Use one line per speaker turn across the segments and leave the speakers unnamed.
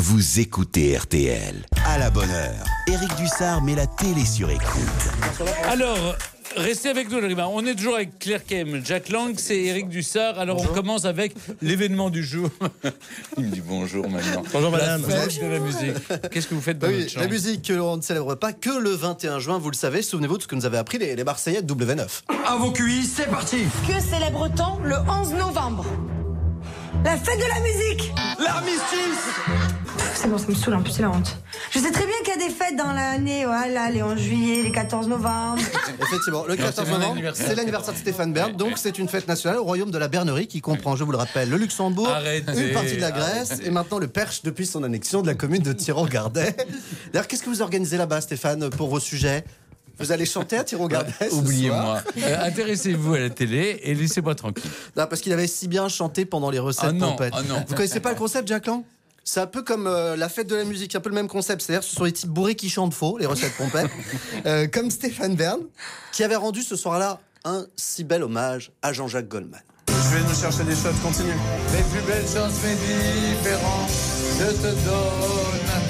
vous écoutez RTL. À la bonne heure, Éric Dussard met la télé sur écoute.
Alors, restez avec nous, les gars. On est toujours avec Claire Kem, Jack Lang, c'est Éric Dussard. Alors, bonjour. On commence avec l'événement du jour. Il me dit bonjour maintenant.
Bonjour madame.
La fête de la musique. Qu'est-ce que vous faites dans votre chambre ?
La musique que l'on ne célèbre pas que le 21 juin, vous le savez. Souvenez-vous de ce que nous avaient appris les Marseillais de W9.
À vos QI, c'est parti.
Que célèbre-t-on le 11 novembre ? La fête de la musique.
L'armistice.
C'est bon, ça me saoule, en plus c'est la honte. Je sais très bien qu'il y a des fêtes dans l'année, voilà, les 11 juillet, les 14 novembre.
Effectivement, le 14 novembre, c'est l'anniversaire de Stéphane Bern, donc c'est une fête nationale au royaume de la Bernerie qui comprend, je vous le rappelle, le Luxembourg, une partie de la Grèce et maintenant le Perche depuis son annexion de la commune de Thiron-Gardet. D'ailleurs, qu'est-ce que vous organisez là-bas, Stéphane, pour vos sujets ? Vous allez chanter à Thiron-Gardet ?
Oubliez-moi. Intéressez-vous à la télé et laissez-moi tranquille.
Non, parce qu'il avait si bien chanté pendant les recettes pompettes. Vous connaissez pas le concept, Jack Lang ? C'est un peu comme la fête de la musique, un peu le même concept. C'est-à-dire ce sont les types bourrés qui chantent faux, les recettes pompettes. Comme Stéphane Bern, qui avait rendu ce soir-là un si bel hommage à Jean-Jacques Goldman.
Je vais nous chercher des shots, continue.
Mes plus belles chances, mes différents. Je te donne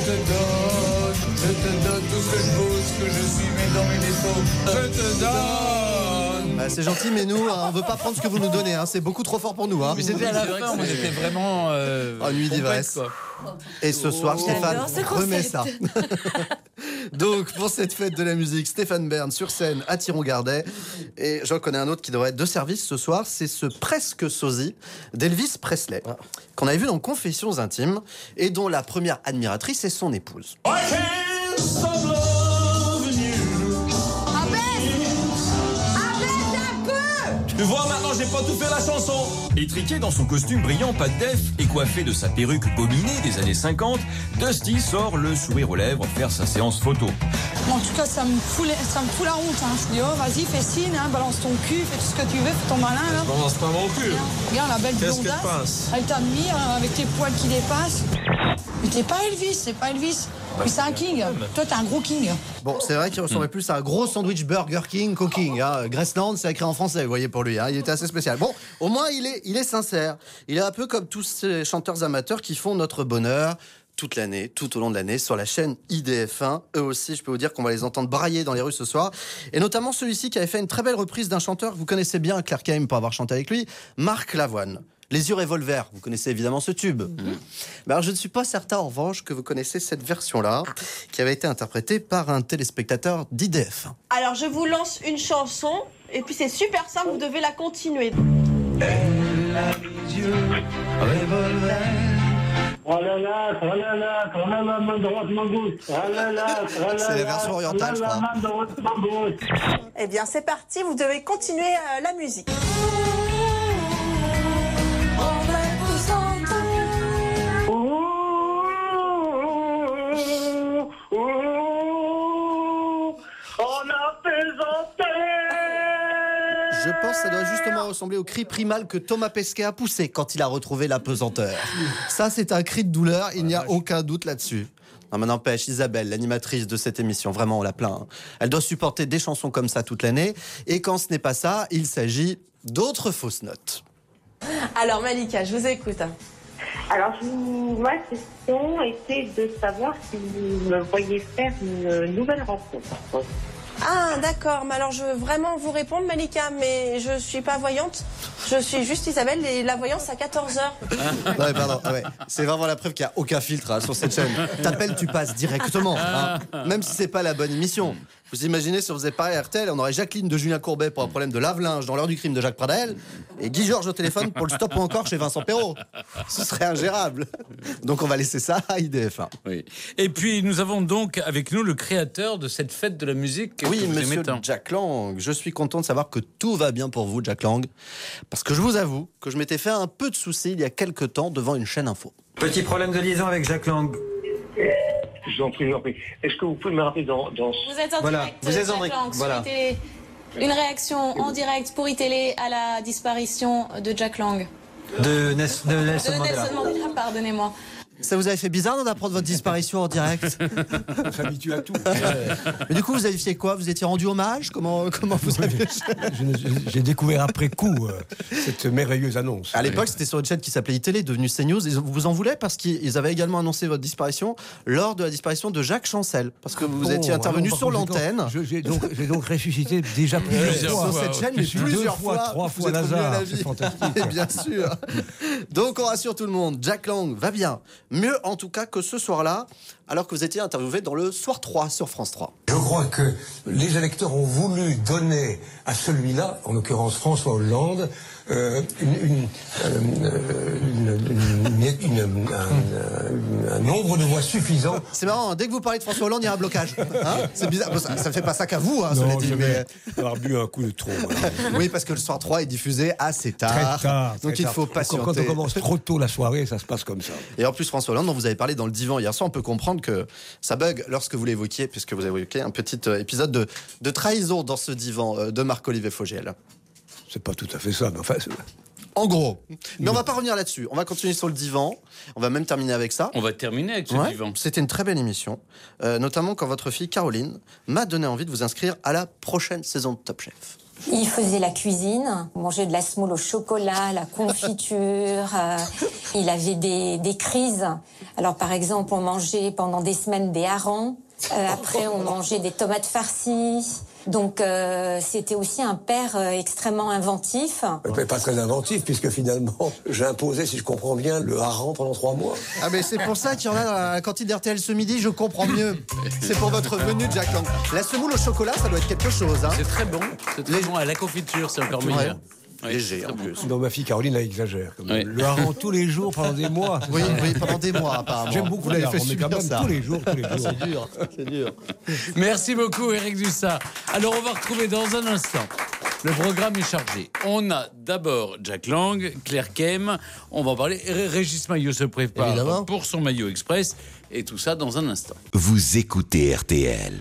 tout ce que je vaux, ce que je suis, mes dents, mes défauts. Je te donne.
Bah, c'est gentil, mais nous, on veut pas prendre ce que vous nous donnez. C'est beaucoup trop fort pour nous.
Mais c'était à la fin, on était vraiment.
En nuit d'ivresse. Et ce soir, Stéphane remet ça. Donc, pour cette fête de la musique, Stéphane Bern sur scène à Thiron-Gardet. Et j'en connais un autre qui devrait être de service ce soir. C'est ce presque sosie d'Elvis Presley, qu'on avait vu dans Confessions intimes et dont la première admiratrice est son épouse.
Tu vois, maintenant j'ai pas tout fait la chanson. Étriqué dans son costume brillant, pas de def, et coiffé de sa perruque bominée des années 50, Dusty sort le sourire aux lèvres faire sa séance photo.
En tout cas, ça me fout la honte. Je dis, oh, vas-y, fais signe, balance ton cul, fais tout ce que tu veux, fais ton malin. Là.
Je balance pas mon cul.
Regarde la belle
Qu'est-ce
blondasse.
que tu penses ?
Elle t'admire avec tes poils qui dépassent. Mais t'es pas Elvis, c'est pas Elvis. Puis c'est un king. Toi, t'es un gros king.
Bon, c'est vrai qu'il ressemblait plus à un gros sandwich Burger King qu'au King. Graceland, c'est écrit en français, vous voyez, pour lui. Il était assez spécial. Bon, au moins, il est sincère. Il est un peu comme tous ces chanteurs amateurs qui font notre bonheur toute l'année, tout au long de l'année, sur la chaîne IDF1. Eux aussi, je peux vous dire qu'on va les entendre brailler dans les rues ce soir. Et notamment celui-ci qui avait fait une très belle reprise d'un chanteur que vous connaissez bien, Claire Kem, pour avoir chanté avec lui, Marc Lavoine. Les yeux revolver, vous connaissez évidemment ce tube. Mais alors je ne suis pas certain en revanche que vous connaissez cette version-là, qui avait été interprétée par un téléspectateur d'IDF.
Alors je vous lance une chanson, et puis c'est super simple, vous devez la continuer.
C'est la version orientale, je crois.
Eh bien c'est parti, vous devez continuer la musique.
Je pense que ça doit justement ressembler au cri primal que Thomas Pesquet a poussé quand il a retrouvé la pesanteur. Ça, c'est un cri de douleur, il n'y a aucun doute là-dessus. Non, mais n'empêche, Isabelle, l'animatrice de cette émission, vraiment, on la plaint. Elle doit supporter des chansons comme ça toute l'année. Et quand ce n'est pas ça, il s'agit d'autres fausses notes.
Alors Malika, je vous écoute.
Alors, ma question était de savoir si vous me voyez faire une nouvelle rencontre.
Ah d'accord, mais alors je veux vraiment vous répondre Malika, mais je suis pas voyante, je suis juste Isabelle et la voyance à 14h.
Ouais, pardon, ouais. C'est vraiment la preuve qu'il n'y a aucun filtre sur cette chaîne. T'appelles, tu passes directement, même si c'est pas la bonne émission. Vous imaginez si on faisait pareil à RTL, on aurait Jacqueline de Julien Courbet pour un problème de lave-linge dans l'heure du crime de Jacques Pradel et Guy Georges au téléphone pour le stop ou encore chez Vincent Perrault. Ce serait ingérable. Donc on va laisser ça à IDF1.
Oui. Et puis nous avons donc avec nous le créateur de cette fête de la musique.
Oui, monsieur Jack Lang. Je suis content de savoir que tout va bien pour vous, Jack Lang. Parce que je vous avoue que je m'étais fait un peu de soucis il y a quelques temps devant une chaîne info.
Petit problème de liaison avec Jack Lang.
Je vous en prie. Est-ce que vous pouvez me rappeler dans...
Vous êtes en direct,
vous êtes en
Jack
direct,
Lang, sur
voilà.
iTélé. Une réaction en direct pour iTélé à la disparition de Jack Lang.
De Nelson Mandela.
Nelson Mandela, pardonnez-moi.
Ça vous avait fait bizarre d'apprendre votre disparition en direct?
On s'habitue à tout.
Mais du coup, vous avez fait quoi? Vous étiez rendu hommage? Comment vous avez...
J'ai découvert après coup cette merveilleuse annonce.
À l'époque, c'était sur une chaîne qui s'appelait iTélé, devenue CNews. Ils vous en voulaient parce qu'ils avaient également annoncé votre disparition lors de la disparition de Jacques Chancel. Parce que vous étiez intervenu sur l'antenne.
J'ai donc ressuscité déjà plusieurs fois.
Sur cette chaîne, mais plusieurs fois.
3 fois Lazare. C'est fantastique.
Bien sûr. Donc, on rassure tout le monde. Jack Lang va bien. Mieux, en tout cas, que ce soir-là, alors que vous étiez interviewé dans le Soir 3 sur France 3.
Je crois que les électeurs ont voulu donner à celui-là, en l'occurrence François Hollande, un nombre de voix suffisant.
C'est marrant, dès que vous parlez de François Hollande, il y a un blocage. C'est bizarre. Bon, ça ne fait pas ça qu'à vous, cela dit. Mais...
avoir bu un coup de trop.
Oui, parce que le Soir 3 est diffusé assez tard.
Très tard.
Donc il faut patienter.
Quand on commence trop tôt la soirée, ça se passe comme ça.
Et en plus, François Hollande, dont vous avez parlé dans le divan hier soir, on peut comprendre que ça bug lorsque vous l'évoquiez, puisque vous avez évoqué un petit épisode de trahison dans ce divan de Marc-Olivier Fogiel.
C'est pas tout à fait ça, mais enfin...
En gros. Mais on va pas revenir là-dessus. On va continuer sur le divan. On va même terminer avec ça.
On va terminer avec ce divan.
C'était une très belle émission. Notamment quand votre fille Caroline m'a donné envie de vous inscrire à la prochaine saison de Top Chef.
Il faisait la cuisine, mangeait de la semoule au chocolat, la confiture. Il avait des crises. Alors par exemple, on mangeait pendant des semaines des harengs. Après, on mangeait des tomates farcies. Donc, c'était aussi un père extrêmement inventif.
Mais pas très inventif, puisque finalement, j'ai imposé, si je comprends bien, le hareng pendant 3 mois.
Ah, mais c'est pour ça qu'il y en a dans la cantine d'RTL ce midi, je comprends mieux. C'est pour votre venue, Jack Lang. La semoule au chocolat, ça doit être quelque chose. Hein.
C'est très bon. C'est très bon. À la confiture, c'est encore meilleur.
Ouais. Léger en plus.
Non, ma fille Caroline, elle exagère. Le hareng tous les jours pendant des mois.
Oui, pendant des mois apparemment.
J'aime beaucoup les hareng, mais quand même tous les jours.
C'est dur.
Merci beaucoup, Éric Dussart. Alors, on va retrouver dans un instant. Le programme est chargé. On a d'abord Jack Lang, Claire Kem. On va en parler. Régis Maillot se prépare pour son Maillot Express. Et tout ça dans un instant.
Vous écoutez RTL.